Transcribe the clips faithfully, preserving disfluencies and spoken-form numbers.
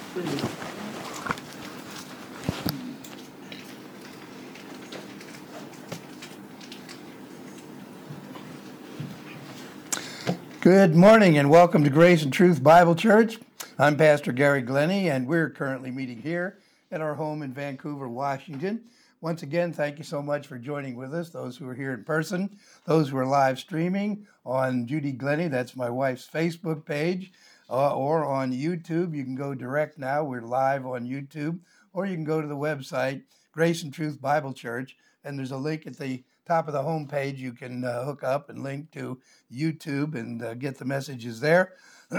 Good morning and welcome to Grace and Truth Bible Church. I'm Pastor Gary Glennie, and we're currently meeting here at our home in Vancouver, Washington. Once again, thank you so much for joining with us, those who are here in person, those who are live streaming on Judy Glennie, that's my wife's Facebook page, uh, or on YouTube. You can go direct now. We're live on YouTube, or you can go to the website, Grace and Truth Bible Church, and there's a link at the top of the home page. You can uh, hook up and link to YouTube and uh, get the messages there.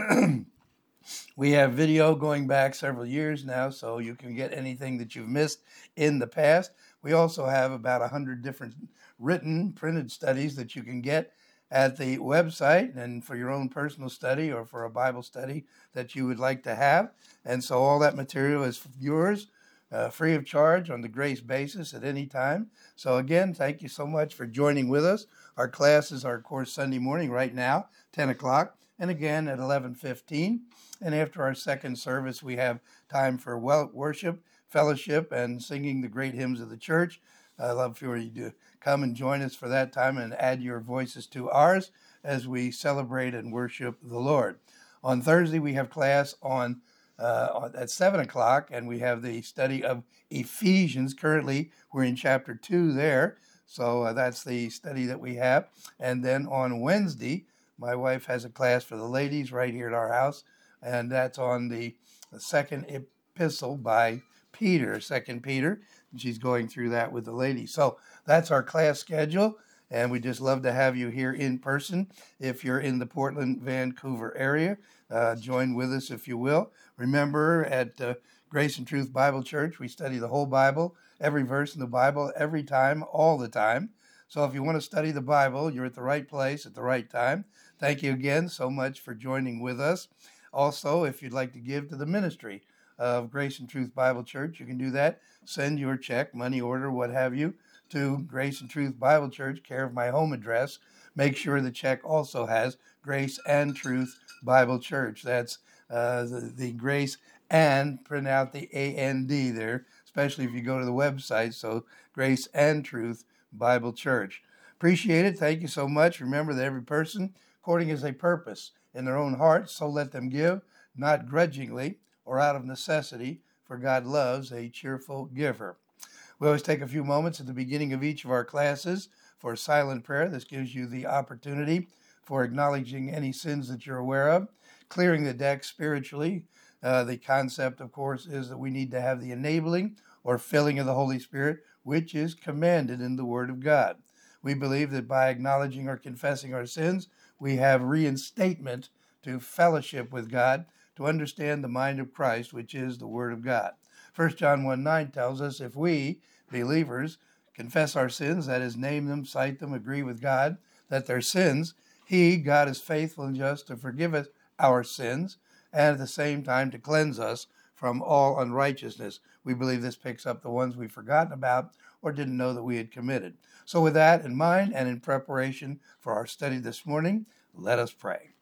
We have video going back several years now, so you can get anything that you've missed in the past. We also have about one hundred different written, printed studies that you can get at the website, and for your own personal study or for a Bible study that you would like to have. And so all that material is yours, uh, free of charge on the grace basis at any time. So again, thank you so much for joining with us. Our classes are, of course, Sunday morning right now, ten o'clock, and again at eleven fifteen. And after our second service, we have time for well worship, fellowship, and singing the great hymns of the church. I love for you to come and join us for that time and add your voices to ours as we celebrate and worship the Lord. On Thursday, we have class on uh, at seven o'clock, and we have the study of Ephesians. Currently, we're in chapter two there, so uh, that's the study that we have. And then on Wednesday, my wife has a class for the ladies right here at our house, and that's on the second epistle by Peter, Second Peter. She's going through that with the ladies. So that's our class schedule, and we just love to have you here in person. If you're in the Portland, Vancouver area, uh, join with us if you will. Remember, at uh, Grace and Truth Bible Church, we study the whole Bible, every verse in the Bible, every time, all the time. So if you want to study the Bible, you're at the right place at the right time. Thank you again so much for joining with us. Also, if you'd like to give to the ministry of Grace and Truth Bible Church, you can do that. Send your check, money order, what have you, to Grace and Truth Bible Church, care of my home address. Make sure the check also has Grace and Truth Bible Church. That's uh, the, the Grace and, print out the A N D there, especially if you go to the website. So Grace and Truth Bible Church. Appreciate it. Thank you so much. Remember that every person, according as a purpose in their own heart, so let them give, not grudgingly or out of necessity, for God loves a cheerful giver. We always take a few moments at the beginning of each of our classes for silent prayer. This gives you the opportunity for acknowledging any sins that you're aware of, clearing the deck spiritually. Uh, the concept, of course, is that we need to have the enabling or filling of the Holy Spirit, which is commanded in the Word of God. We believe that by acknowledging or confessing our sins, we have reinstatement to fellowship with God, to understand the mind of Christ, which is the Word of God. First John one nine tells us if we, believers, confess our sins, that is, name them, cite them, agree with God that they're sins, He, God, is faithful and just to forgive us our sins and at the same time to cleanse us from all unrighteousness. We believe this picks up the ones we've forgotten about or didn't know that we had committed. So with that in mind and in preparation for our study this morning, let us pray.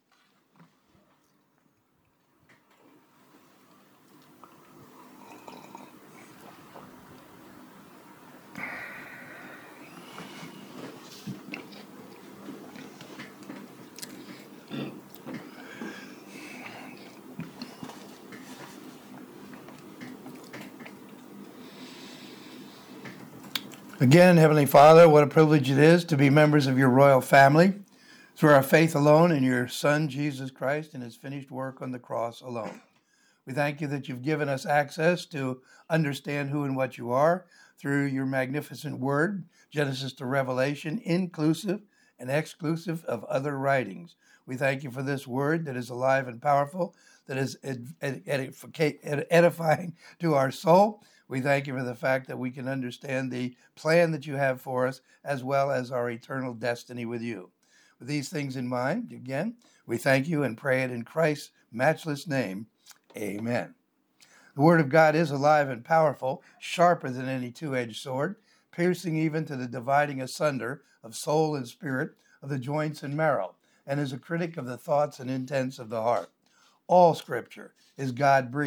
Again, Heavenly Father, what a privilege it is to be members of your royal family through our faith alone in your Son, Jesus Christ, and his finished work on the cross alone. We thank you that you've given us access to understand who and what you are through your magnificent word, Genesis to Revelation, inclusive and exclusive of other writings. We thank you for this word that is alive and powerful, that is ed- ed- ed- edifying to our soul. We thank you for the fact that we can understand the plan that you have for us, as well as our eternal destiny with you. With these things in mind, again, we thank you and pray it in Christ's matchless name. Amen. The Word of God is alive and powerful, sharper than any two-edged sword, piercing even to the dividing asunder of soul and spirit, of the joints and marrow, and is a critic of the thoughts and intents of the heart. All Scripture is God-breathed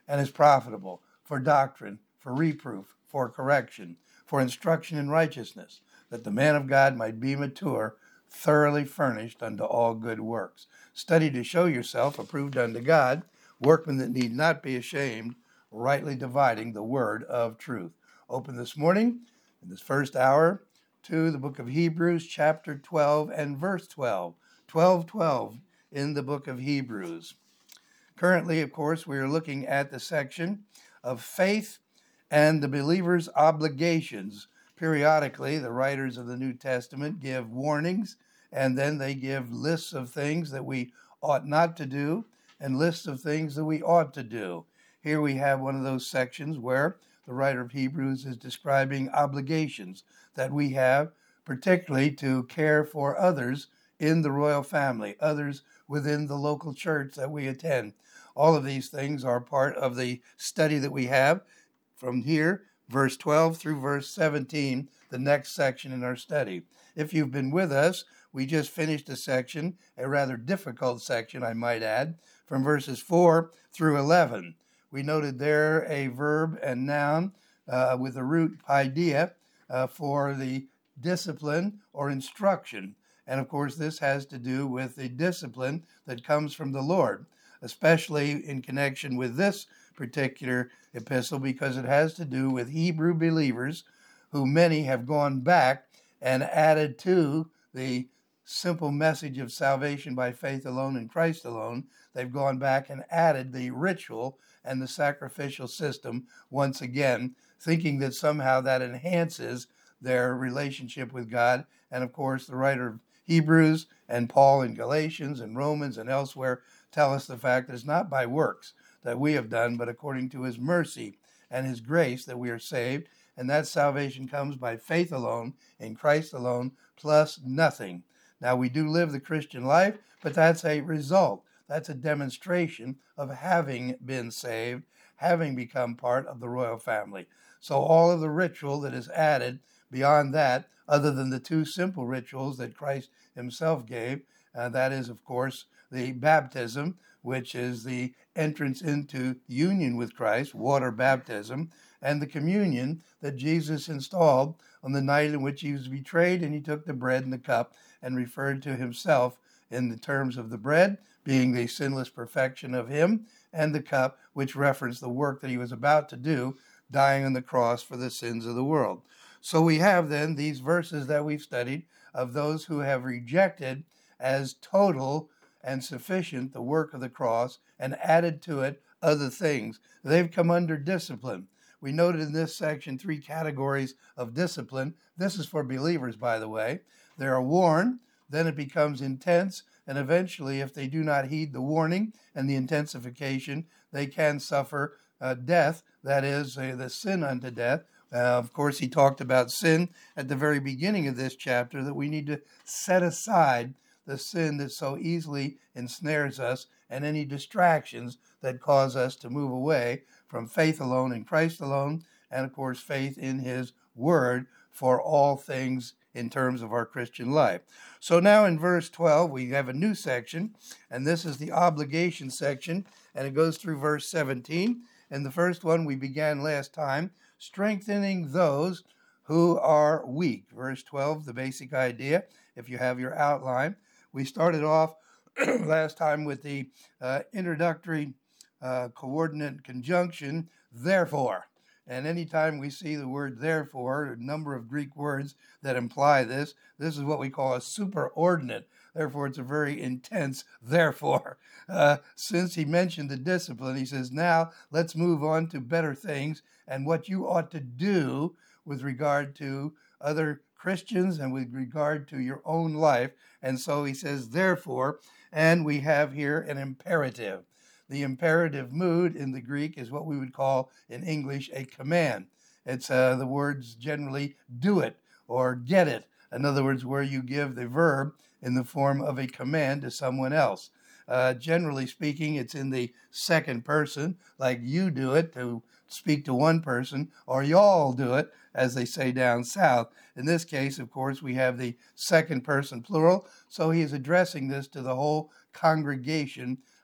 and is profitable for doctrine, for reproof, for correction, for instruction in righteousness, that the man of God might be mature, thoroughly furnished unto all good works. Study to show yourself approved unto God, workmen that need not be ashamed, rightly dividing the word of truth. Open this morning, in this first hour, to the book of Hebrews, chapter twelve and verse twelve. twelve twelve in the book of Hebrews. Currently, of course, we are looking at the section of faith and the believer's obligations. Periodically, the writers of the New Testament give warnings, and then they give lists of things that we ought not to do and lists of things that we ought to do. Here we have one of those sections where the writer of Hebrews is describing obligations that we have, particularly to care for others in the royal family, others within the local church that we attend. All of these things are part of the study that we have from here, verse twelve through verse seventeen, the next section in our study. If you've been with us, we just finished a section, a rather difficult section, I might add, from verses four through eleven. We noted there a verb and noun uh, with the root idea uh, for the discipline or instruction. And of course, this has to do with the discipline that comes from the Lord, especially in connection with this particular epistle, because it has to do with Hebrew believers who many have gone back and added to the simple message of salvation by faith alone in Christ alone. They've gone back and added the ritual and the sacrificial system once again, thinking that somehow that enhances their relationship with God. And of course, the writer of Hebrews and Paul in Galatians and Romans and elsewhere tell us the fact that it's not by works that we have done, but according to his mercy and his grace that we are saved. And that salvation comes by faith alone, in Christ alone, plus nothing. Now, we do live the Christian life, but that's a result. That's a demonstration of having been saved, having become part of the royal family. So all of the ritual that is added beyond that, other than the two simple rituals that Christ himself gave, uh, that is, of course, the baptism, which is the entrance into union with Christ, water baptism, and the communion that Jesus installed on the night in which he was betrayed, and he took the bread and the cup and referred to himself in the terms of the bread being the sinless perfection of him, and the cup, which referenced the work that he was about to do, dying on the cross for the sins of the world. So we have then these verses that we've studied of those who have rejected as total and sufficient the work of the cross and added to it other things. They've come under discipline. We noted in this section three categories of discipline. This is for believers, by the way. They are warned, then it becomes intense, and eventually, if they do not heed the warning and the intensification, they can suffer uh, death, that is, uh, the sin unto death. Uh, of course, he talked about sin at the very beginning of this chapter, that we need to set aside the sin that so easily ensnares us and any distractions that cause us to move away from faith alone in Christ alone, and of course, faith in his word for all things in terms of our Christian life. So now in verse twelve, we have a new section, and this is the obligation section, and it goes through verse seventeen. And the first one we began last time, strengthening those who are weak. Verse twelve, the basic idea, if you have your outline. We started off last time with the uh, introductory uh, coordinate conjunction, therefore. And anytime we see the word therefore, a number of Greek words that imply this, this is what we call a superordinate. Therefore, it's a very intense therefore. Uh, since he mentioned the discipline, he says, now let's move on to better things and what you ought to do with regard to other Christians and with regard to your own life. And so he says, therefore, and we have here an imperative. The imperative mood in the Greek is what we would call in English a command. It's uh, the words generally do it or get it. In other words, where you give the verb in the form of a command to someone else. Uh, generally speaking, it's in the second person, like you do it to speak to one person, or y'all do it, as they say down south. In this case, of course, we have the second person plural, so he is addressing this to the whole congregation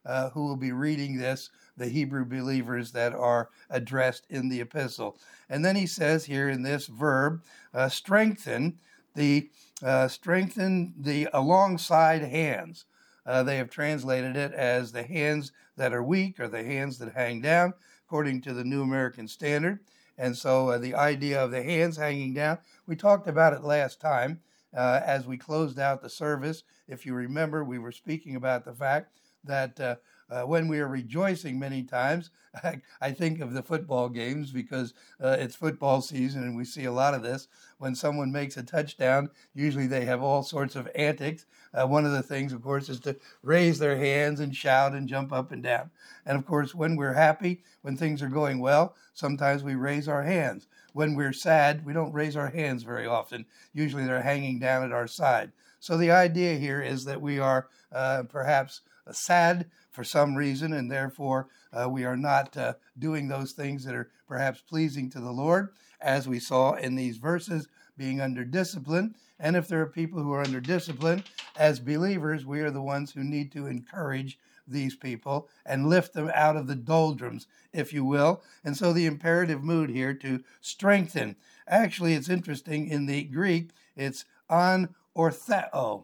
uh, who will be reading this, the Hebrew believers that are addressed in the epistle. And then he says here in this verb, uh, strengthen the uh, strengthen the alongside hands. Uh, they have translated it as the hands that are weak or the hands that hang down, according to the New American Standard. And so uh, the idea of the hands hanging down, we talked about it last time uh, as we closed out the service. If you remember, we were speaking about the fact that uh, uh, when we are rejoicing many times, I, I think of the football games because uh, it's football season and we see a lot of this. When someone makes a touchdown, usually they have all sorts of antics. Uh, one of the things, of course, is to raise their hands and shout and jump up and down. And of course, when we're happy, when things are going well, sometimes we raise our hands. When we're sad, we don't raise our hands very often. Usually they're hanging down at our side. So the idea here is that we are uh, perhaps sad for some reason, and therefore uh, we are not uh, doing those things that are perhaps pleasing to the Lord, as we saw in these verses, being under discipline. And if there are people who are under discipline, as believers, we are the ones who need to encourage these people and lift them out of the doldrums, if you will. And so the imperative mood here to strengthen. Actually, it's interesting, in the Greek, it's on ortheo.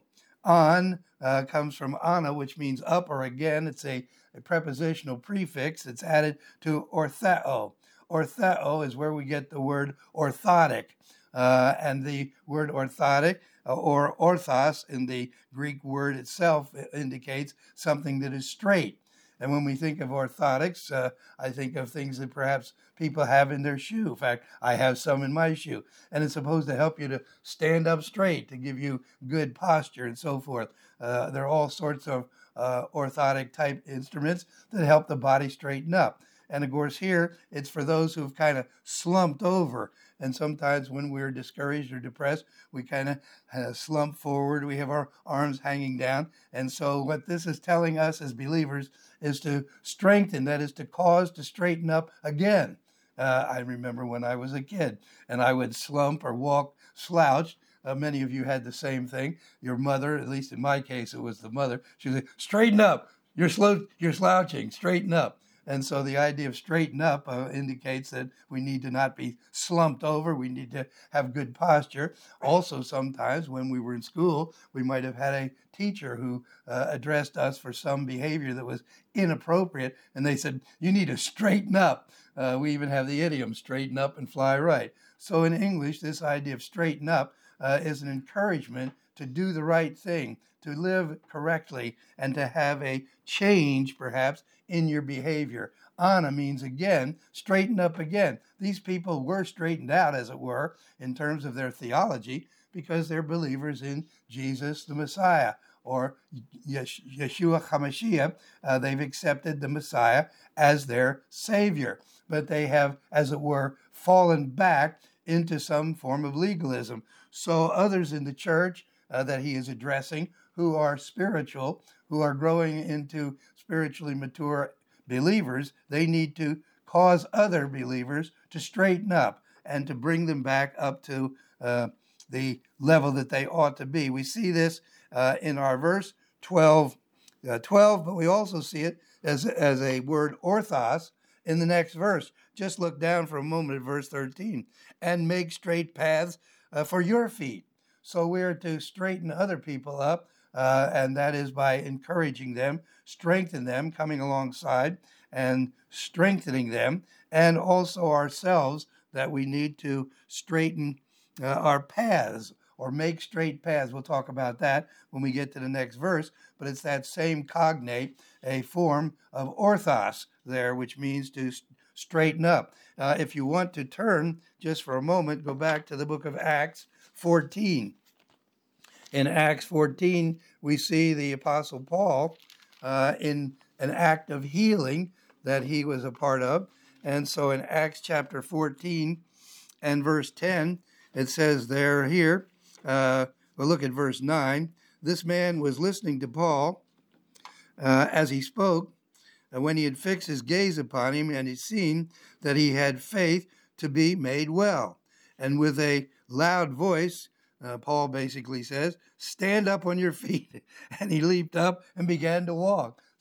On uh, comes from ana, which means up or again. It's a, a prepositional prefix that's added to ortheo. Ortheo is where we get the word orthotic. Uh, and the word orthotic, uh, or orthos, in the Greek word itself, indicates something that is straight. And when we think of orthotics, uh, I think of things that perhaps people have in their shoe. In fact, I have some in my shoe. And it's supposed to help you to stand up straight, to give you good posture and so forth. Uh, there are all sorts of uh, orthotic type instruments that help the body straighten up. And of course here, it's for those who've kind of slumped over. And sometimes when we're discouraged or depressed, we kind of uh, slump forward. We have our arms hanging down. And so what this is telling us as believers is to strengthen, that is to cause to straighten up again. Uh, I remember when I was a kid and I would slump or walk slouched. Uh, many of you had the same thing. Your mother, at least in my case, it was the mother. She would say, straighten up. You're, slow, you're slouching. Straighten up. And so the idea of straighten up uh, indicates that we need to not be slumped over. We need to have good posture. Also, sometimes when we were in school, we might have had a teacher who uh, addressed us for some behavior that was inappropriate. And they said, you need to straighten up. Uh, we even have the idiom, straighten up and fly right. So in English, this idea of straighten up uh, is an encouragement to do the right thing, to live correctly, and to have a change, perhaps, in your behavior. Ana means again, straighten up again. These people were straightened out, as it were, in terms of their theology, because they're believers in Jesus the Messiah, or Yeshua HaMashiach. Uh, they've accepted the Messiah as their Savior. But they have, as it were, fallen back into some form of legalism. So others in the church uh, that he is addressing, who are spiritual, who are growing into spiritually mature believers, they need to cause other believers to straighten up and to bring them back up to uh, the level that they ought to be. We see this uh, in our verse twelve, uh, twelve, but we also see it as, as a word orthos in the next verse. Just look down for a moment at verse thirteen. And make straight paths uh, for your feet. So we are to straighten other people up, uh, and that is by encouraging them, strengthen them, coming alongside and strengthening them, and also ourselves, that we need to straighten uh, our paths or make straight paths. We'll talk about that when we get to the next verse, but it's that same cognate, a form of orthos there, which means to straighten up. Uh, if you want to turn just for a moment, go back to the book of Acts fourteen. In Acts fourteen, we see the Apostle Paul uh, in an act of healing that he was a part of. And so in Acts chapter fourteen and verse ten, it says there here, uh, we'll look at verse nine. This man was listening to Paul uh, as he spoke, and when he had fixed his gaze upon him and he seen that he had faith to be made well. And with a loud voice, uh, Paul basically says, stand up on your feet. And he leaped up and began to walk.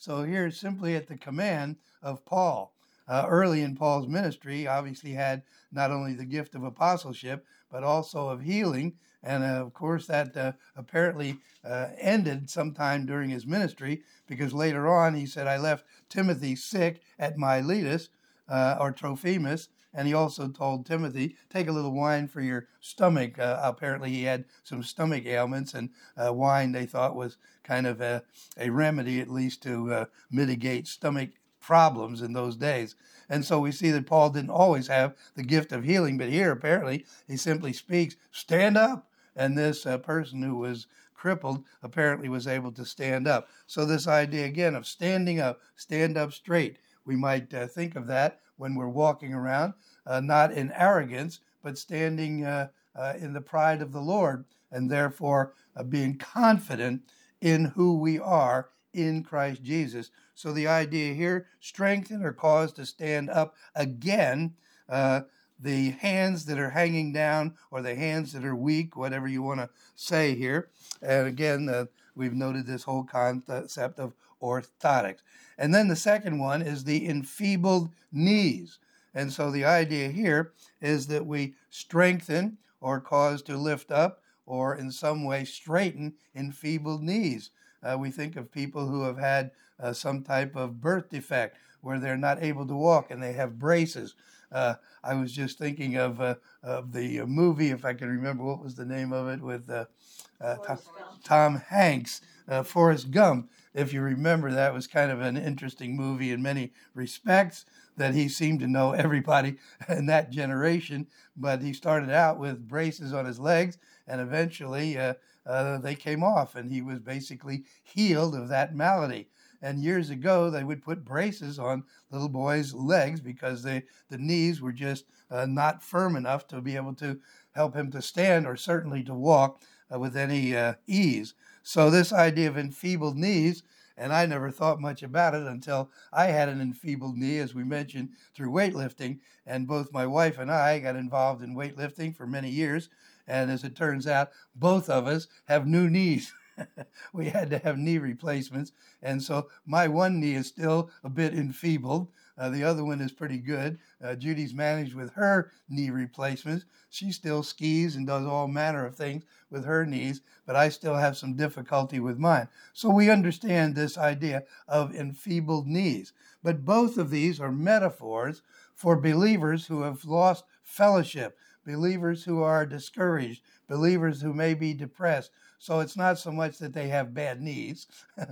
So here, simply at the command of Paul. Uh, early in Paul's ministry, obviously had not only the gift of apostleship, but also of healing. And uh, of course, that uh, apparently uh, ended sometime during his ministry, because later on he said, I left Timothy sick at Miletus, uh, or Trophimus. And he also told Timothy, take a little wine for your stomach. Uh, apparently he had some stomach ailments, and uh, wine they thought was kind of a, a remedy, at least to uh, mitigate stomach problems in those days. And so we see that Paul didn't always have the gift of healing, but here apparently he simply speaks, stand up. And this uh, person who was crippled apparently was able to stand up. So this idea again of standing up, stand up straight. We might uh, think of that when we're walking around, uh, not in arrogance, but standing uh, uh, in the pride of the Lord, and therefore uh, being confident in who we are in Christ Jesus. So the idea here, strengthen or cause to stand up again, uh, the hands that are hanging down or the hands that are weak, whatever you want to say here. And again, uh, we've noted this whole concept of orthotics. And then the second one is the enfeebled knees. And so the idea here is that we strengthen or cause to lift up or in some way straighten enfeebled knees. Uh, we think of people who have had uh, some type of birth defect where they're not able to walk and they have braces. Uh, I was just thinking of uh, of the movie, if I can remember what was the name of it, with uh, uh, Tom, Tom Hanks, uh, Forrest Gump. If you remember, that was kind of an interesting movie in many respects, that he seemed to know everybody in that generation, but he started out with braces on his legs, and eventually uh, uh, they came off, and he was basically healed of that malady. And years ago, they would put braces on little boys' legs because they, the knees were just uh, not firm enough to be able to help him to stand or certainly to walk uh, with any uh, ease. So this idea of enfeebled knees, and I never thought much about it until I had an enfeebled knee, as we mentioned, through weightlifting. And both my wife and I got involved in weightlifting for many years. And as it turns out, both of us have new knees. We had to have knee replacements. And so my one knee is still a bit enfeebled. Uh, the other one is pretty good. Uh, Judy's managed with her knee replacements. She still skis and does all manner of things with her knees, but I still have some difficulty with mine. So we understand this idea of enfeebled knees. But both of these are metaphors for believers who have lost fellowship, believers who are discouraged, believers who may be depressed. So it's not so much that they have bad knees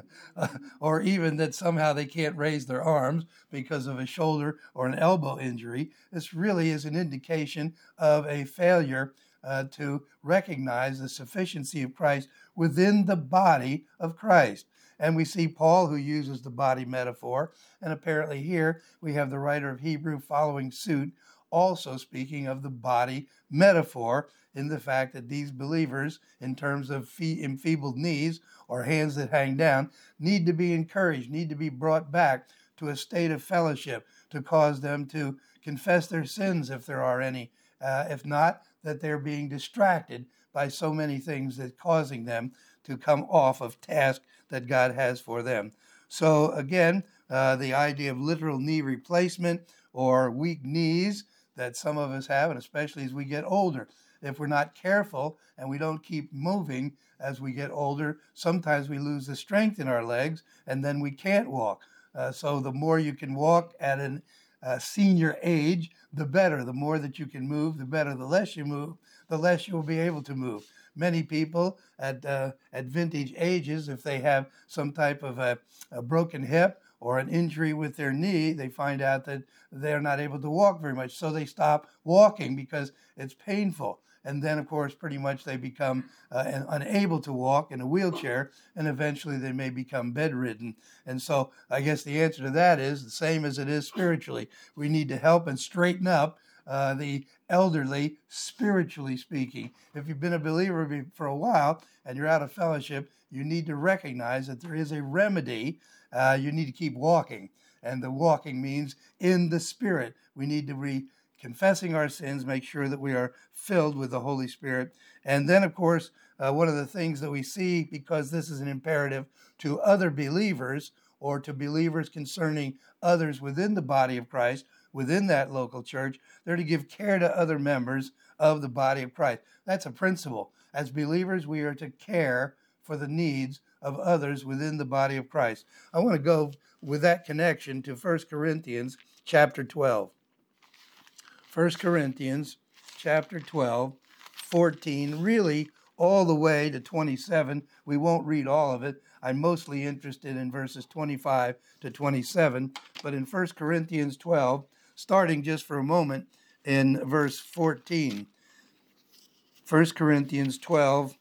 or even that somehow they can't raise their arms because of a shoulder or an elbow injury. This really is an indication of a failure uh, to recognize the sufficiency of Christ within the body of Christ. And we see Paul, who uses the body metaphor, and apparently here we have the writer of Hebrew following suit, also speaking of the body metaphor in the fact that these believers, in terms of fee- enfeebled knees or hands that hang down, need to be encouraged, need to be brought back to a state of fellowship to cause them to confess their sins if there are any. Uh, if not, that they're being distracted by so many things that causing them to come off of task that God has for them. So again, uh, the idea of literal knee replacement or weak knees that some of us have, and especially as we get older. If we're not careful and we don't keep moving as we get older, sometimes we lose the strength in our legs and then we can't walk. Uh, so the more you can walk at an uh, senior age, the better. The more that you can move, the better. The less you move, the less you'll be able to move. Many people at uh, at vintage ages, if they have some type of a, a broken hip or an injury with their knee, they find out that they're not able to walk very much. So they stop walking because it's painful. And then, of course, pretty much they become uh, unable to walk in a wheelchair, and eventually they may become bedridden. And so I guess the answer to that is the same as it is spiritually. We need to help and straighten up uh, the elderly, spiritually speaking. If you've been a believer for a while and you're out of fellowship, you need to recognize that there is a remedy. Uh, you need to keep walking. And the walking means in the Spirit. We need to be confessing our sins, make sure that we are filled with the Holy Spirit. And then, of course, uh, one of the things that we see, because this is an imperative to other believers or to believers concerning others within the body of Christ, within that local church. They're to give care to other members of the body of Christ. That's a principle. As believers, we are to care for the needs of others within the body of Christ. I want to go with that connection to First Corinthians chapter twelve. First Corinthians chapter twelve, fourteen, really all the way to twenty-seven. We won't read all of it. I'm mostly interested in verses twenty-five to twenty-seven. But in First Corinthians twelve, starting just for a moment in verse fourteen. First Corinthians twelve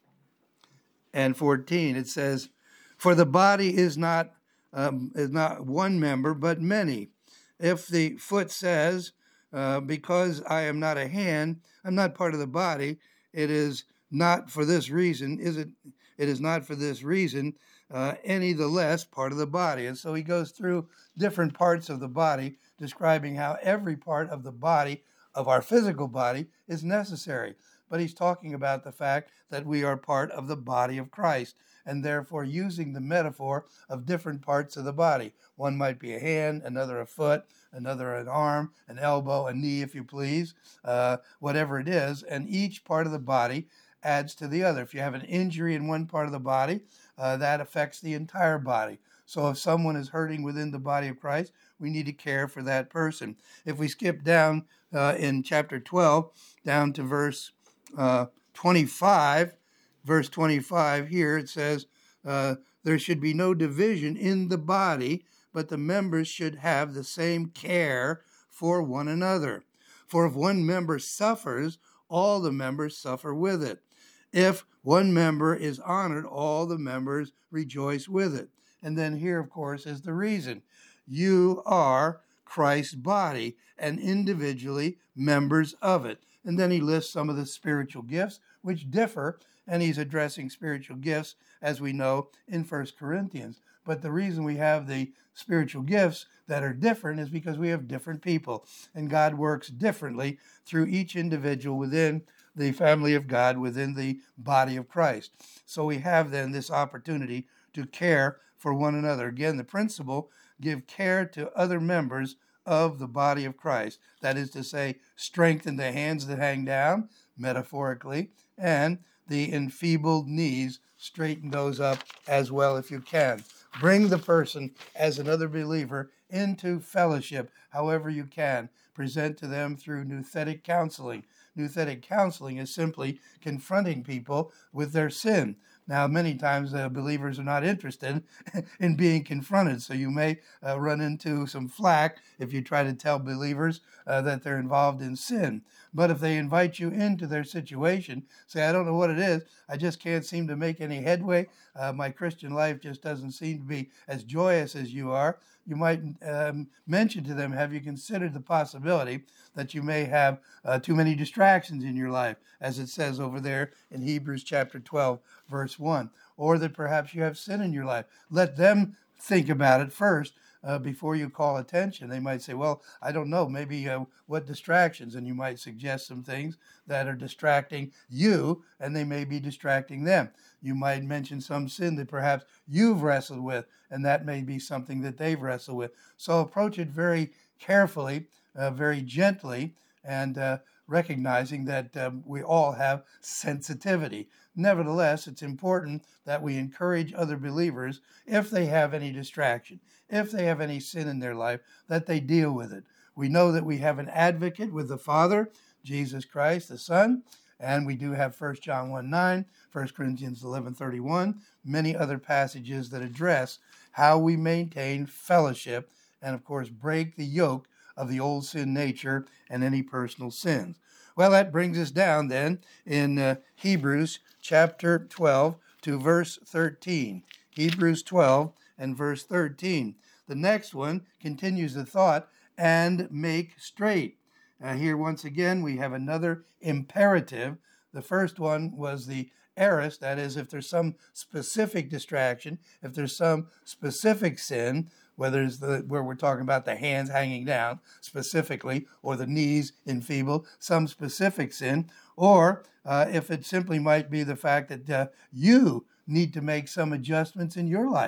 and fourteen, it says, "For the body is not um, is not one member, but many. If the foot says, uh, because I am not a hand, I'm not part of the body, it is not for this reason, is it? It is not for this reason, uh, any the less part of the body." And so he goes through different parts of the body, describing how every part of the body, of our physical body, is necessary. But he's talking about the fact that we are part of the body of Christ, and therefore using the metaphor of different parts of the body. One might be a hand, another a foot, another an arm, an elbow, a knee, if you please, uh, whatever it is. And each part of the body adds to the other. If you have an injury in one part of the body, uh, that affects the entire body. So if someone is hurting within the body of Christ, we need to care for that person. If we skip down uh, in chapter twelve, down to verse uh, twenty-five, verse twenty-five here, it says, uh, there should be no division in the body, but the members should have the same care for one another. For if one member suffers, all the members suffer with it. If one member is honored, all the members rejoice with it. And then here, of course, is the reason. You are Christ's body and individually members of it. And then he lists some of the spiritual gifts which differ, and he's addressing spiritual gifts, as we know, in First Corinthians. But the reason we have the spiritual gifts that are different is because we have different people, and God works differently through each individual within the family of God, within the body of Christ. So we have then this opportunity to care for one another. Again, the principle, give care to other members of the body of Christ. That is to say, strengthen the hands that hang down, metaphorically, and the enfeebled knees, straighten those up as well if you can. Bring the person as another believer into fellowship however you can. Present to them through nouthetic counseling. Nouthetic counseling is simply confronting people with their sin. Now, many times uh, believers are not interested in being confronted, so you may uh, run into some flack if you try to tell believers uh, that they're involved in sin. But if they invite you into their situation, say, I don't know what it is, I just can't seem to make any headway, uh, my Christian life just doesn't seem to be as joyous as you are, you might um, mention to them, have you considered the possibility that you may have uh, too many distractions in your life, as it says over there in Hebrews chapter twelve, verse one, or that perhaps you have sin in your life. Let them think about it first uh, before you call attention. They might say, well, I don't know, maybe uh, what distractions, and you might suggest some things that are distracting you, and they may be distracting them. You might mention some sin that perhaps you've wrestled with, and that may be something that they've wrestled with. So approach it very carefully, uh, very gently, and uh, recognizing that um, we all have sensitivity. Nevertheless, it's important that we encourage other believers, if they have any distraction, if they have any sin in their life, that they deal with it. We know that we have an advocate with the Father, Jesus Christ, the Son, and we do have First John one nine, First Corinthians eleven thirty-one, many other passages that address how we maintain fellowship and, of course, break the yoke of the old sin nature and any personal sins. Well, that brings us down then in uh, Hebrews chapter twelve to verse thirteen. Hebrews twelve and verse thirteen. The next one continues the thought, and make straight. Uh, here, once again, we have another imperative. The first one was the aorist, that is, if there's some specific distraction, if there's some specific sin, whether it's the, where we're talking about the hands hanging down specifically, or the knees enfeebled, some specific sin, or uh, if it simply might be the fact that uh, you need to make some adjustments in your life.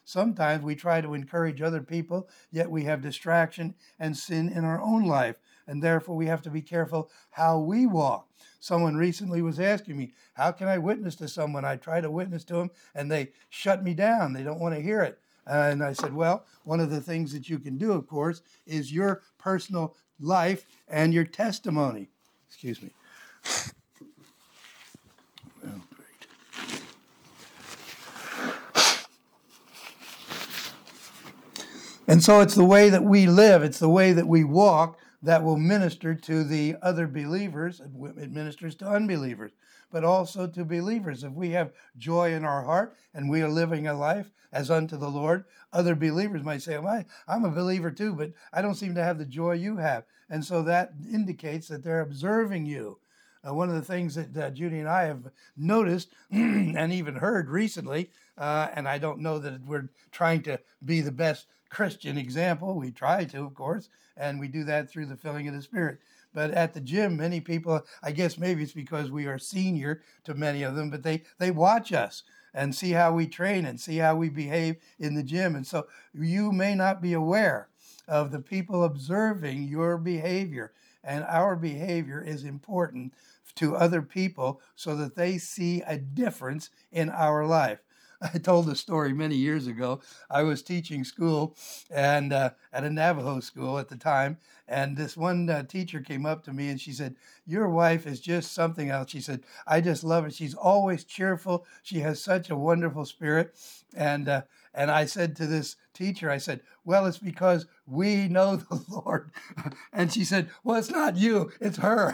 sometimes we try to encourage other people, yet we have distraction and sin in our own life. And therefore, we have to be careful how we walk. Someone recently was asking me, how can I witness to someone? I try to witness to them, and they shut me down. They don't want to hear it. And I said, well, one of the things that you can do, of course, is your personal life and your testimony. Excuse me. Oh, great. And so it's the way that we live, it's the way that we walk that will minister to the other believers. It ministers to unbelievers, but also to believers. If we have joy in our heart and we are living a life as unto the Lord, other believers might say, well, I'm a believer too, but I don't seem to have the joy you have. And so that indicates that they're observing you. Uh, one of the things that uh, Judy and I have noticed and even heard recently, uh, and I don't know that we're trying to be the best Christian example. We try to, of course, and we do that through the filling of the Spirit. But at the gym, many people, I guess maybe it's because we are senior to many of them, but they, they watch us and see how we train and see how we behave in the gym. And so you may not be aware of the people observing your behavior. And our behavior is important to other people so that they see a difference in our life. I told a story many years ago. I was teaching school and uh, at a Navajo school at the time, and this one uh, teacher came up to me and she said, your wife is just something else. She said, I just love her. She's always cheerful. She has such a wonderful spirit. And uh, and I said to this teacher, I said, well, it's because we know the Lord. And she said, well, it's not you, it's her.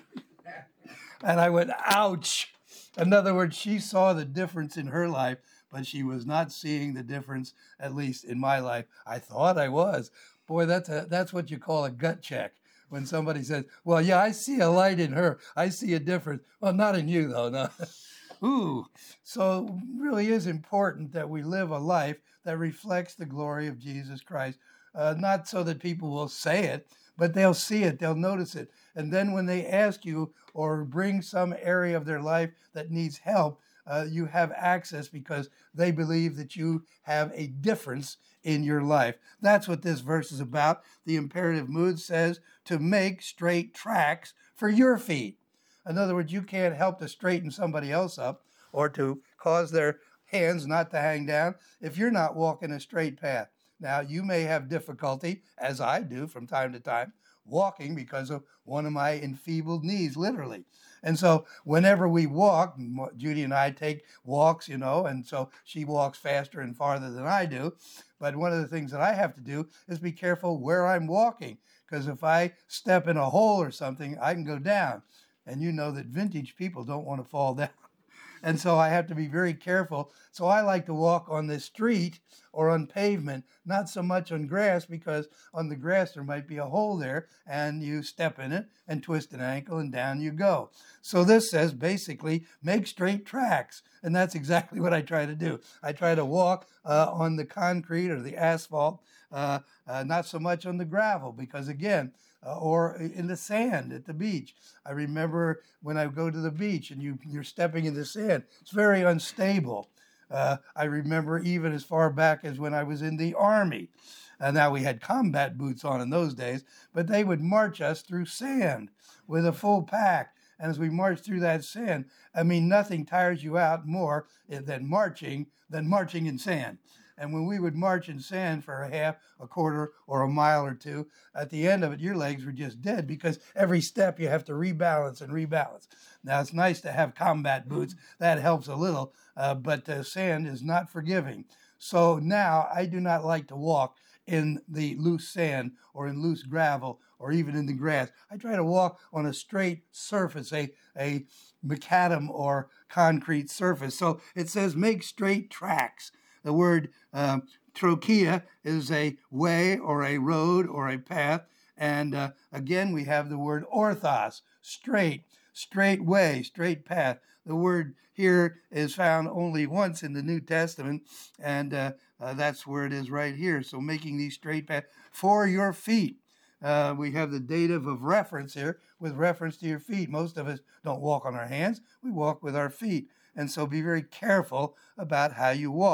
And I went, ouch. In other words, she saw the difference in her life, but she was not seeing the difference, at least in my life. I thought I was. Boy, that's a, that's what you call a gut check. When somebody says, well, yeah, I see a light in her. I see a difference. Well, not in you, though. No. Ooh. So it really is important that we live a life that reflects the glory of Jesus Christ. Uh, not so that people will say it, but they'll see it, they'll notice it. And then when they ask you or bring some area of their life that needs help, uh, you have access because they believe that you have a difference in your life. That's what this verse is about. The imperative mood says to make straight tracks for your feet. In other words, you can't help to straighten somebody else up or to cause their hands not to hang down if you're not walking a straight path. Now, you may have difficulty, as I do from time to time, walking because of one of my enfeebled knees, literally. And so whenever we walk, Judy and I take walks, you know, and so she walks faster and farther than I do. But one of the things that I have to do is be careful where I'm walking, because if I step in a hole or something, I can go down. And you know that vintage people don't want to fall down. And so I have to be very careful. So I like to walk on the street or on pavement, not so much on grass, because on the grass there might be a hole there and you step in it and twist an ankle and down you go. So this says basically make straight tracks. And that's exactly what I try to do. I try to walk uh, on the concrete or the asphalt, uh, uh, not so much on the gravel, because again, Uh, or in the sand at the beach. I remember when I go to the beach and you, you're stepping in the sand, it's very unstable. Uh, I remember even as far back as when I was in the Army. Uh, now we had combat boots on in those days, but they would march us through sand with a full pack. And as we marched through that sand, I mean, nothing tires you out more than marching, than marching in sand. And when we would march in sand for a half, a quarter, or a mile or two, at the end of it, your legs were just dead because every step you have to rebalance and rebalance. Now, it's nice to have combat boots. That helps a little, uh, but uh, sand is not forgiving. So now I do not like to walk in the loose sand or in loose gravel or even in the grass. I try to walk on a straight surface, a, a macadam or concrete surface. So it says make straight tracks. The word um, trochea is a way or a road or a path. And uh, again, we have the word orthos, straight, straight way, straight path. The word here is found only once in the New Testament, and uh, uh, that's where it is right here. So making these straight paths for your feet. Uh, we have the dative of reference here with reference to your feet. Most of us don't walk on our hands. We walk with our feet. And so be very careful about how you walk.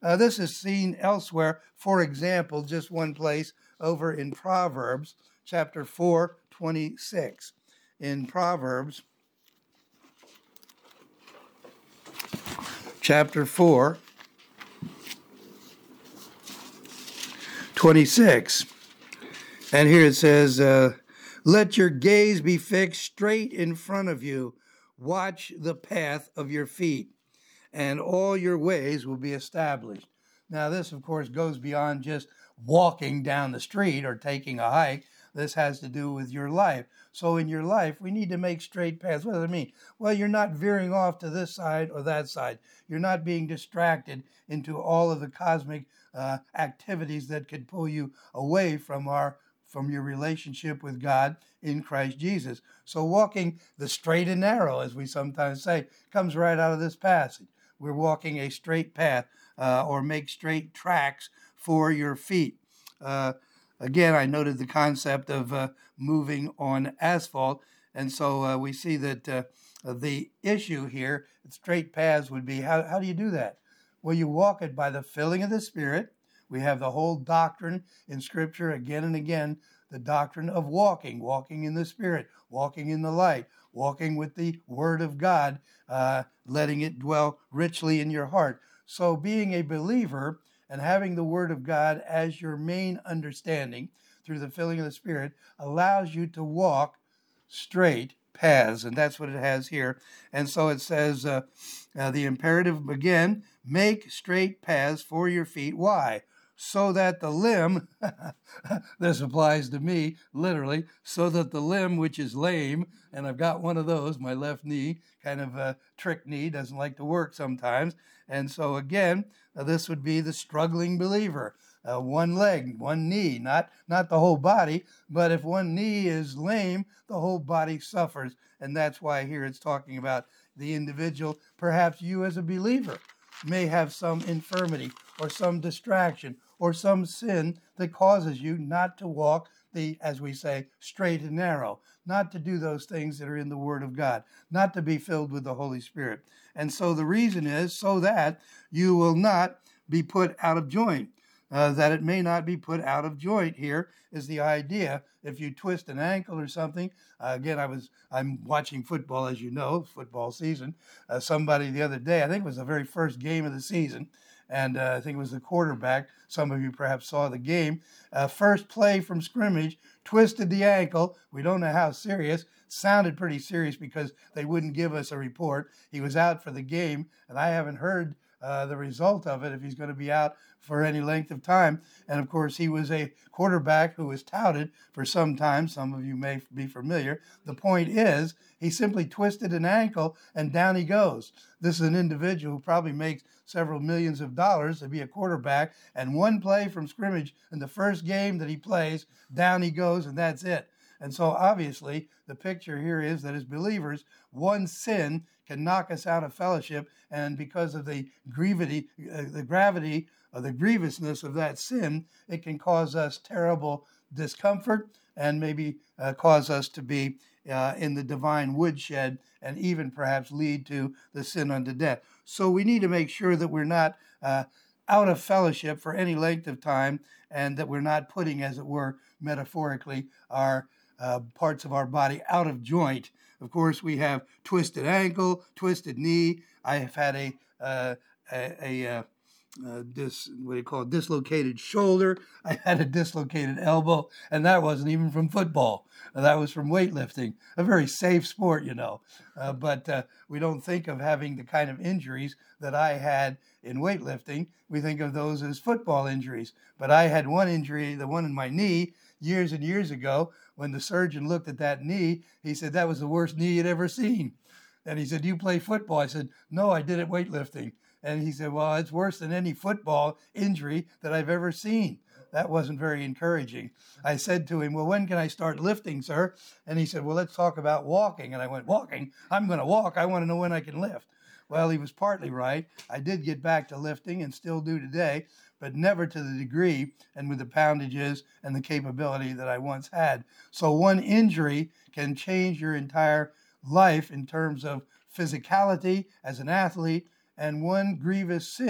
Uh, this is seen elsewhere. For example, just one place over in Proverbs, chapter four, twenty-six. In Proverbs, chapter four, twenty-six. And here it says, uh, let your gaze be fixed straight in front of you. Watch the path of your feet, and all your ways will be established. Now, this, of course, goes beyond just walking down the street or taking a hike. This has to do with your life. So in your life, we need to make straight paths. What does it mean? Well, you're not veering off to this side or that side. You're not being distracted into all of the cosmic uh, activities that could pull you away from our from your relationship with God in Christ Jesus. So walking the straight and narrow, as we sometimes say, comes right out of this passage. We're walking a straight path uh, or make straight tracks for your feet. Uh, again, I noted the concept of uh, moving on asphalt. And so uh, we see that uh, the issue here, straight paths would be, how, how do you do that? Well, you walk it by the filling of the Spirit. We have the whole doctrine in Scripture again and again, the doctrine of walking, walking in the Spirit, walking in the light, walking with the Word of God, uh, letting it dwell richly in your heart. So being a believer and having the Word of God as your main understanding through the filling of the Spirit allows you to walk straight paths, and that's what it has here. And so it says, uh, uh, the imperative again, make straight paths for your feet. Why? So that the limb, this applies to me literally, so that the limb which is lame, and I've got one of those, my left knee, kind of a trick knee, doesn't like to work sometimes. And so again, uh, this would be the struggling believer. Uh, one leg, one knee, not, not the whole body, but if one knee is lame, the whole body suffers. And that's why here it's talking about the individual. Perhaps you as a believer may have some infirmity or some distraction or some sin that causes you not to walk the, as we say, straight and narrow, not to do those things that are in the Word of God, not to be filled with the Holy Spirit. And so the reason is so that you will not be put out of joint. Uh, that it may not be put out of joint here is the idea. If you twist an ankle or something, uh, again, I was, I'm watching football, as you know, football season. Uh, somebody the other day, I think it was the very first game of the season, and uh, I think it was the quarterback. Some of you perhaps saw the game. Uh, first play from scrimmage, twisted the ankle. We don't know how serious. Sounded pretty serious because they wouldn't give us a report. He was out for the game, and I haven't heard uh, the result of it, if he's going to be out for any length of time. And of course, he was a quarterback who was touted for some time. Some of you may be familiar. The point is, he simply twisted an ankle and down he goes. This is an individual who probably makes several millions of dollars to be a quarterback, and one play from scrimmage in the first game that he plays, down he goes, and that's it. And so obviously the picture here is that as believers, one sin can knock us out of fellowship, and because of the gravity, uh, the gravity or the grievousness of that sin, it can cause us terrible discomfort and maybe uh, cause us to be uh, in the divine woodshed and even perhaps lead to the sin unto death. So we need to make sure that we're not uh, out of fellowship for any length of time, and that we're not putting, as it were, metaphorically, our uh, parts of our body out of joint. Of course, we have twisted ankle, twisted knee. I have had a uh, a, a uh, uh, dis what do you call it, dislocated shoulder. I had a dislocated elbow, and that wasn't even from football. Uh, that was from weightlifting, a very safe sport, you know. Uh, but uh, we don't think of having the kind of injuries that I had in weightlifting. We think of those as football injuries. But I had one injury, the one in my knee, years and years ago. When the surgeon looked at that knee, he said that was the worst knee he'd ever seen. And he said, "Do you play football?" I said, "No, I did it weightlifting." And he said, "Well, it's worse than any football injury that I've ever seen." That wasn't very encouraging. I said to him, "Well, when can I start lifting, sir?" And he said, "Well, let's talk about walking." And I went, "Walking? I'm going to walk. I want to know when I can lift." Well, he was partly right. I did get back to lifting and still do today, but never to the degree and with the poundages and the capability that I once had. So one injury can change your entire life in terms of physicality as an athlete, and one grievous sin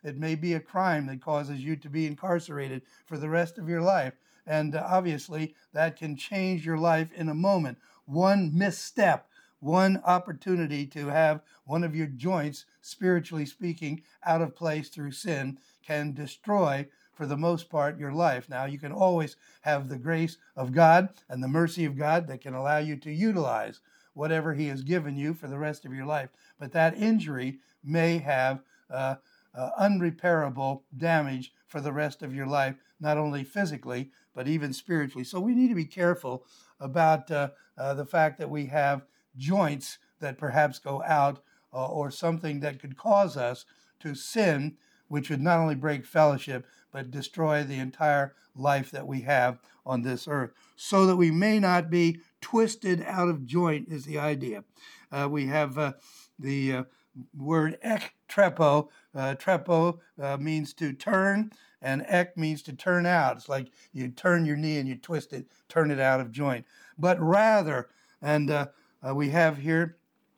It may be a crime that causes you to be incarcerated for the rest of your life. And uh, obviously, that can change your life in a moment. One misstep, one opportunity to have one of your joints, spiritually speaking, out of place through sin can destroy, for the most part, your life. Now, you can always have the grace of God and the mercy of God that can allow you to utilize whatever He has given you for the rest of your life. But that injury may have uh, uh, unrepairable damage for the rest of your life, not only physically, but even spiritually. So we need to be careful about uh, uh, the fact that we have joints that perhaps go out uh, or something that could cause us to sin, which would not only break fellowship, but destroy the entire life that we have on this earth. So that we may not be twisted out of joint is the idea. Uh, we have uh, the uh, word ek trepo. Uh, trepo uh, means to turn, and ek means to turn out. It's like you turn your knee and you twist it, turn it out of joint. But rather, and uh, uh, we have here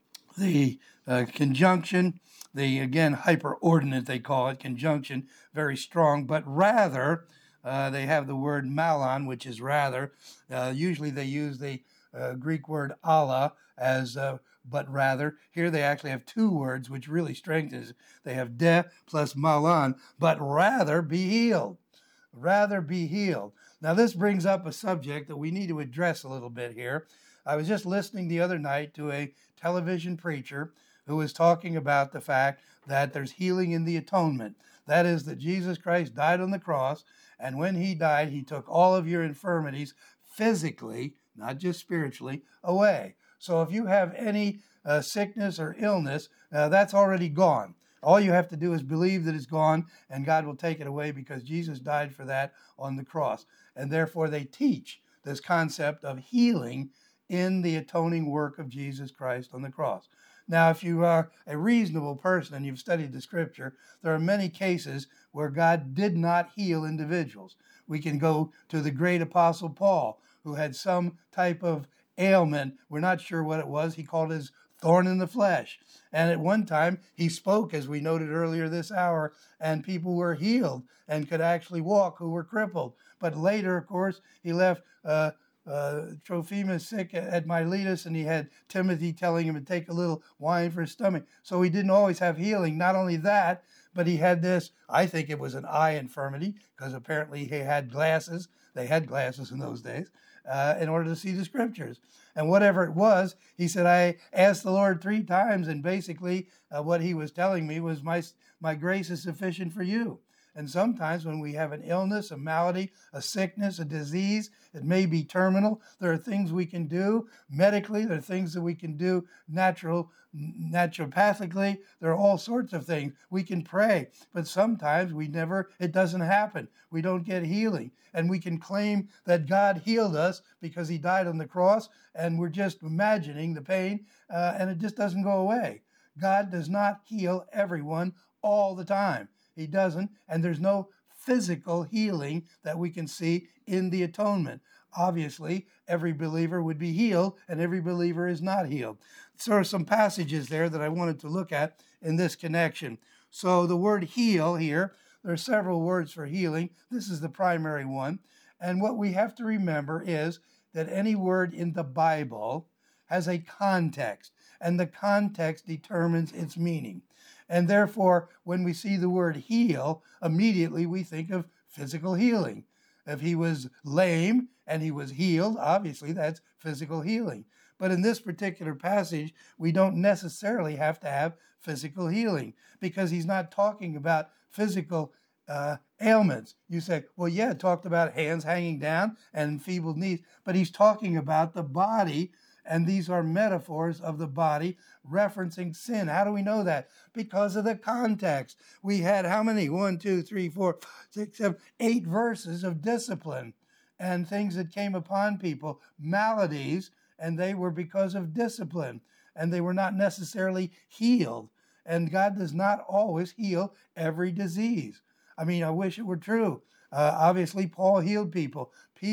the uh, conjunction, the, again, hyperordinate, they call it, conjunction, very strong, but rather, uh, they have the word malon, which is rather. Uh, usually they use the uh, Greek word Allah as uh, but rather. Here they actually have two words, which really strengthens it. They have de plus malon, but rather be healed. Rather be healed. Now this brings up a subject that we need to address a little bit here. I was just listening the other night to a television preacher who was talking about the fact that there's healing in the atonement. That is, that Jesus Christ died on the cross, and when He died, He took all of your infirmities physically, not just spiritually, away. So if you have any uh, sickness or illness, uh, that's already gone. All you have to do is believe that it's gone, and God will take it away because Jesus died for that on the cross. And therefore they teach this concept of healing in the atoning work of Jesus Christ on the cross. Now, if you are a reasonable person and you've studied the Scripture, there are many cases where God did not heal individuals. We can go to the great Apostle Paul, who had some type of ailment. We're not sure what it was. He called it his thorn in the flesh. And at one time, he spoke, as we noted earlier this hour, and people were healed and could actually walk who were crippled. But later, of course, he left uh, uh, Trophimus sick at Miletus, and he had Timothy telling him to take a little wine for his stomach. So he didn't always have healing. Not only that, but he had this, I think it was an eye infirmity, because apparently he had glasses. They had glasses in those days. Uh, in order to see the Scriptures. And whatever it was, he said, I asked the Lord three times, and basically uh, what he was telling me was, my, my grace is sufficient for you. And sometimes when we have an illness, a malady, a sickness, a disease, it may be terminal. There are things we can do medically. There are things that we can do natural, naturopathically. There are all sorts of things. We can pray, but sometimes we never, it doesn't happen. We don't get healing. And we can claim that God healed us because He died on the cross, and we're just imagining the pain, uh, and it just doesn't go away. God does not heal everyone all the time. He doesn't, and there's no physical healing that we can see in the atonement. Obviously, every believer would be healed, and every believer is not healed. So there are some passages there that I wanted to look at in this connection. So the word heal here, there are several words for healing. This is the primary one. And what we have to remember is that any word in the Bible has a context, and the context determines its meaning. And therefore, when we see the word heal, immediately we think of physical healing. If he was lame and he was healed, obviously that's physical healing. But in this particular passage, we don't necessarily have to have physical healing, because he's not talking about physical uh, ailments. You say, well, yeah, it talked about hands hanging down and feeble knees, but he's talking about the body. And these are metaphors of the body referencing sin. How do we know that? Because of the context. We had how many? One, two, three, four, six, seven, eight verses of discipline and things that came upon people, maladies, and they were because of discipline. And they were not necessarily healed. And God does not always heal every disease. I mean, I wish it were true. Uh, obviously, Paul healed people. Peter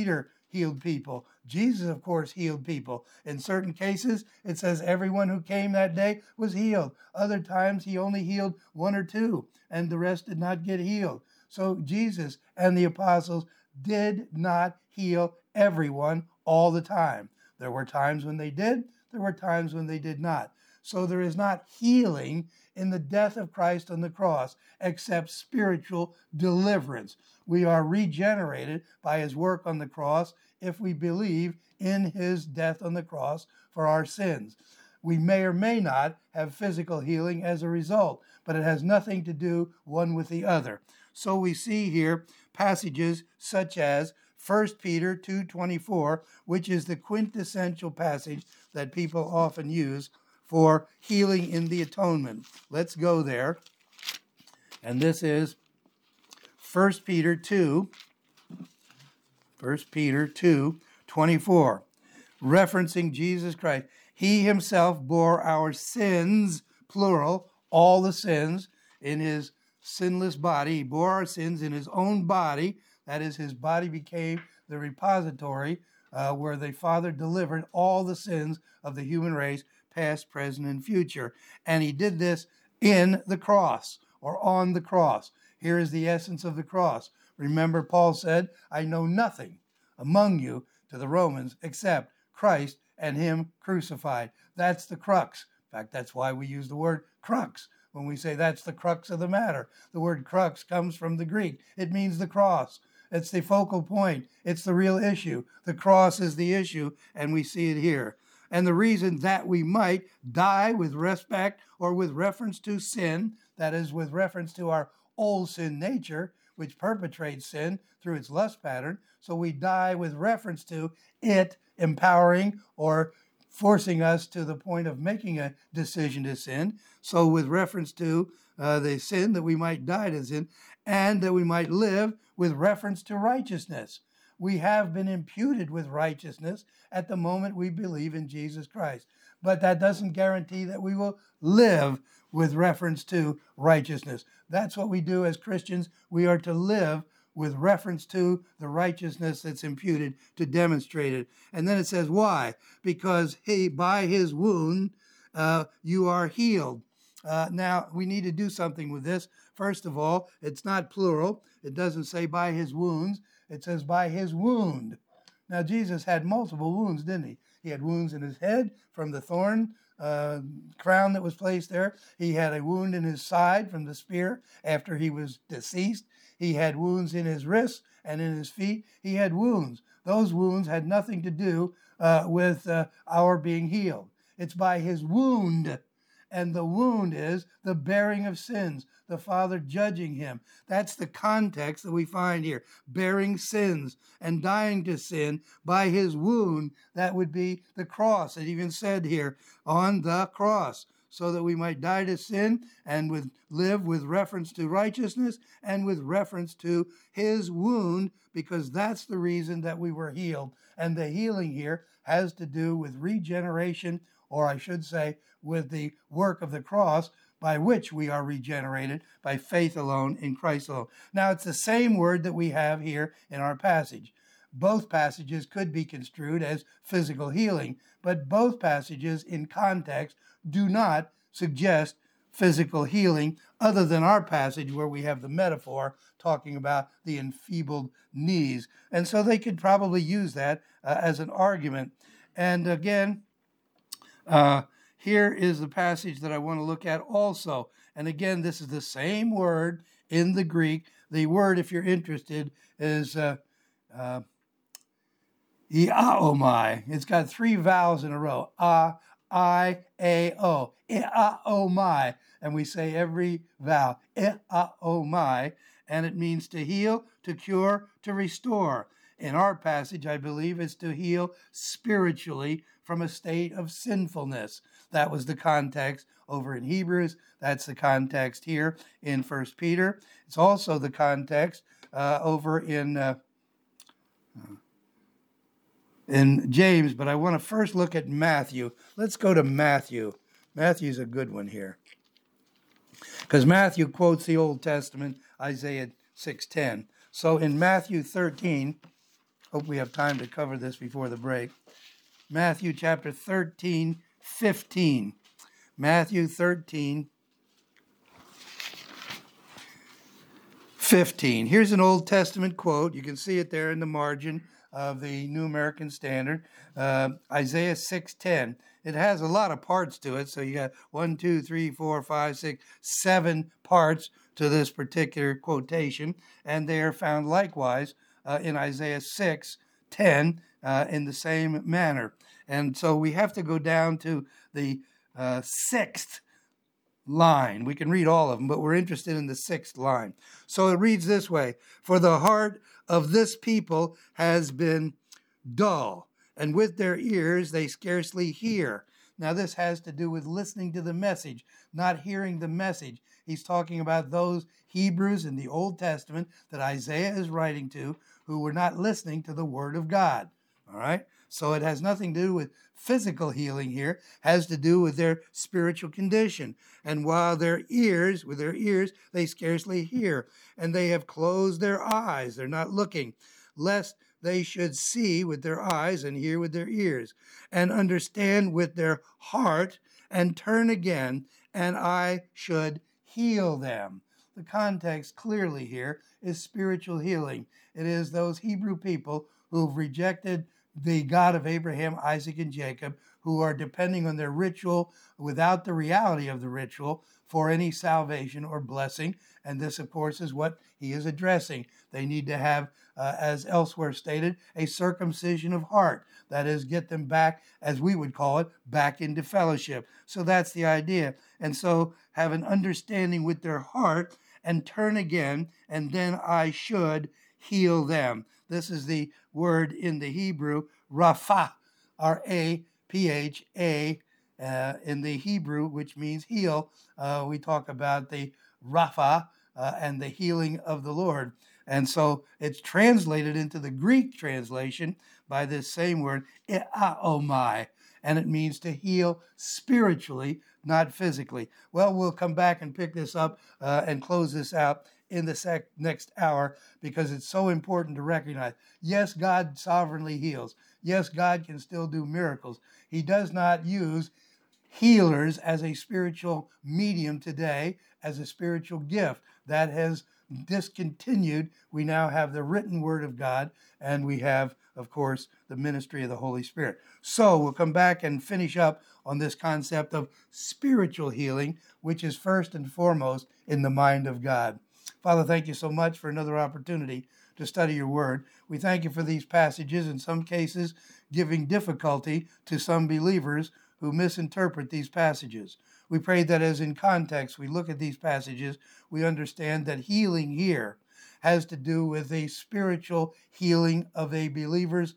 healed people. Jesus, of course, healed people. In certain cases, it says everyone who came that day was healed. Other times, he only healed one or two, and the rest did not get healed. So Jesus and the apostles did not heal everyone all the time. There were times when they did. There were times when they did not. So there is not healing in the death of Christ on the cross, except spiritual deliverance. We are regenerated by his work on the cross if we believe in his death on the cross for our sins. We may or may not have physical healing as a result, but it has nothing to do one with the other. So we see here passages such as First Peter two twenty-four, which is the quintessential passage that people often use for healing in the atonement. Let's go there. And this is First Peter two, First Peter two twenty-four, referencing Jesus Christ. He himself bore our sins, plural, all the sins, in his sinless body. He bore our sins in his own body. That is, his body became the repository uh, where the Father delivered all the sins of the human race, past, present, and future. And he did this in the cross, or on the cross. Here is the essence of the cross. Remember, Paul said, I know nothing among you, to the Romans, except Christ and him crucified. That's the crux. In fact, that's why we use the word crux when we say that's the crux of the matter. The word crux comes from the Greek. It means the cross. It's the focal point. It's the real issue. The cross is the issue, and we see it here. And the reason that we might die with respect or with reference to sin, that is, with reference to our old sin nature, which perpetrates sin through its lust pattern. So we die with reference to it empowering or forcing us to the point of making a decision to sin. So with reference to uh, the sin, that we might die to sin, and that we might live with reference to righteousness. We have been imputed with righteousness at the moment we believe in Jesus Christ. But that doesn't guarantee that we will live with reference to righteousness. That's what we do as Christians. We are to live with reference to the righteousness that's imputed, to demonstrate it. And then it says, why? Because he, by his wound, uh, you are healed. Uh, now, we need to do something with this. First of all, it's not plural. It doesn't say by his wounds. It says by his wound. Now, Jesus had multiple wounds, didn't he? He had wounds in his head from the thorn uh, crown that was placed there. He had a wound in his side from the spear after he was deceased. He had wounds in his wrists and in his feet. He had wounds. Those wounds had nothing to do uh, with uh, our being healed. It's by his wound. And the wound is the bearing of sins, the Father judging him. That's the context that we find here. Bearing sins and dying to sin by his wound. That would be the cross. It even said here, on the cross, so that we might die to sin and with, live with reference to righteousness and with reference to his wound, because that's the reason that we were healed. And the healing here has to do with regeneration, or I should say, with the work of the cross, by which we are regenerated by faith alone in Christ alone. Now, it's the same word that we have here in our passage. Both passages could be construed as physical healing, but both passages in context do not suggest physical healing, other than our passage where we have the metaphor talking about the enfeebled knees. And so they could probably use that uh, as an argument. And again, uh, here is the passage that I want to look at also. And again, this is the same word in the Greek. The word, if you're interested, is uh, uh, iaomai. It's got three vowels in a row. A, I, A, O. Iaomai. And we say every vowel. Iaomai. And it means to heal, to cure, to restore. In our passage, I believe, is to heal spiritually from a state of sinfulness. That was the context over in Hebrews. That's the context here in First Peter. It's also the context uh, over in uh, in James, but I want to first look at Matthew. Let's go to Matthew. Matthew's a good one here, because Matthew quotes the Old Testament, Isaiah six ten. So in Matthew thirteen, Hope we have time to cover this before the break. Matthew chapter thirteen, fifteen. Matthew thirteen, fifteen. Here's an Old Testament quote. You can see it there in the margin of the New American Standard. Uh, Isaiah six ten. It has a lot of parts to it. So you got one, two, three, four, five, six, seven parts to this particular quotation. And they are found likewise uh, in Isaiah six ten uh, in the same manner. And so we have to go down to the uh, sixth line. We can read all of them, but we're interested in the sixth line. So it reads this way: "For the heart of this people has been dull, and with their ears they scarcely hear." Now this has to do with listening to the message, not hearing the message. He's talking about those Hebrews in the Old Testament that Isaiah is writing to who were not listening to the Word of God. All right? So it has nothing to do with physical healing here. It has to do with their spiritual condition. And while their ears, with their ears, they scarcely hear, and they have closed their eyes, they're not looking, lest they should see with their eyes and hear with their ears, and understand with their heart, and turn again, and I should heal them. The context clearly here is spiritual healing. It is those Hebrew people who've rejected the God of Abraham, Isaac, and Jacob, who are depending on their ritual without the reality of the ritual for any salvation or blessing. And this, of course, is what he is addressing. They need to have, uh, as elsewhere stated, a circumcision of heart. That is, get them back, as we would call it, back into fellowship. So that's the idea. And so have an understanding with their heart and turn again, and then I should heal them. This is the word in the Hebrew, rapha, R A P H A, uh, in the Hebrew, which means heal. Uh, we talk about the rapha uh, and the healing of the Lord. And so it's translated into the Greek translation by this same word, iaomai, and it means to heal spiritually, not physically. Well, we'll come back and pick this up uh, and close this out in the sec- next hour, because it's so important to recognize, yes, God sovereignly heals. Yes, God can still do miracles. He does not use healers as a spiritual medium today, as a spiritual gift. That has discontinued. We now have the written word of God, and we have, of course, the ministry of the Holy Spirit. So we'll come back and finish up on this concept of spiritual healing, which is first and foremost in the mind of God. Father, thank you so much for another opportunity to study your word. We thank you for these passages, in some cases giving difficulty to some believers who misinterpret these passages. We pray that as in context we look at these passages, we understand that healing here has to do with a spiritual healing of a believer's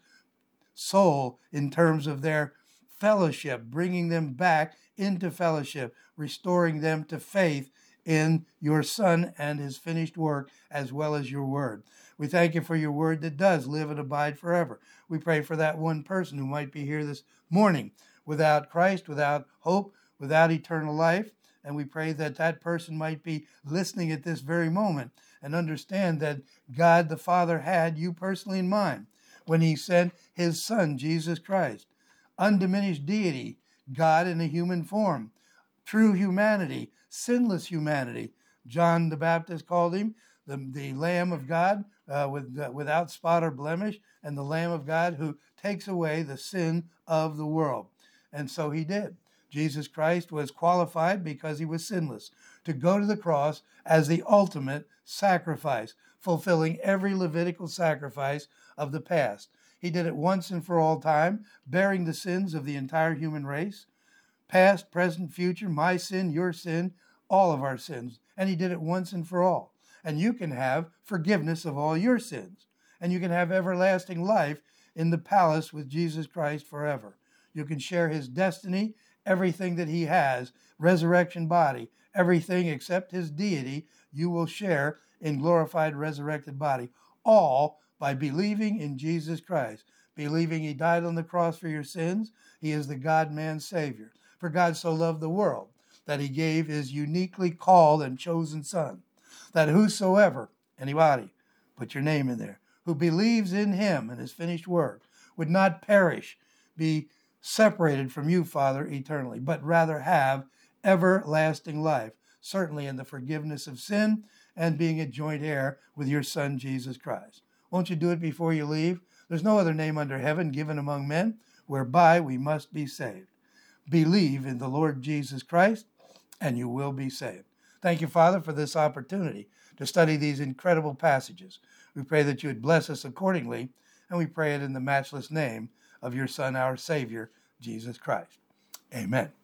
soul in terms of their fellowship, bringing them back into fellowship, restoring them to faith in your Son and his finished work, as well as your word. We thank you for your word that does live and abide forever. We pray for that one person who might be here this morning without Christ, without hope, without eternal life. And we pray that that person might be listening at this very moment and understand that God the Father had you personally in mind when he sent his Son, Jesus Christ, undiminished deity, God in a human form, true humanity, sinless humanity. John the Baptist called him the, the Lamb of God uh, with, uh, without spot or blemish, and the Lamb of God who takes away the sin of the world. And so he did. Jesus Christ was qualified because he was sinless to go to the cross as the ultimate sacrifice, fulfilling every Levitical sacrifice of the past. He did it once and for all time, bearing the sins of the entire human race, past, present, future, my sin, your sin, all of our sins. And he did it once and for all. And you can have forgiveness of all your sins. And you can have everlasting life in the palace with Jesus Christ forever. You can share his destiny, everything that he has, resurrection body, everything except his deity, you will share in glorified resurrected body, all by believing in Jesus Christ, believing he died on the cross for your sins. He is the God-man Savior. For God so loved the world that he gave his uniquely called and chosen Son, that whosoever, anybody, put your name in there, who believes in him and his finished work would not perish, be separated from you, Father, eternally, but rather have everlasting life, certainly in the forgiveness of sin and being a joint heir with your Son, Jesus Christ. Won't you do it before you leave? There's no other name under heaven given among men whereby we must be saved. Believe in the Lord Jesus Christ, and you will be saved. Thank you, Father, for this opportunity to study these incredible passages. We pray that you would bless us accordingly, and we pray it in the matchless name of your Son, our Savior, Jesus Christ. Amen.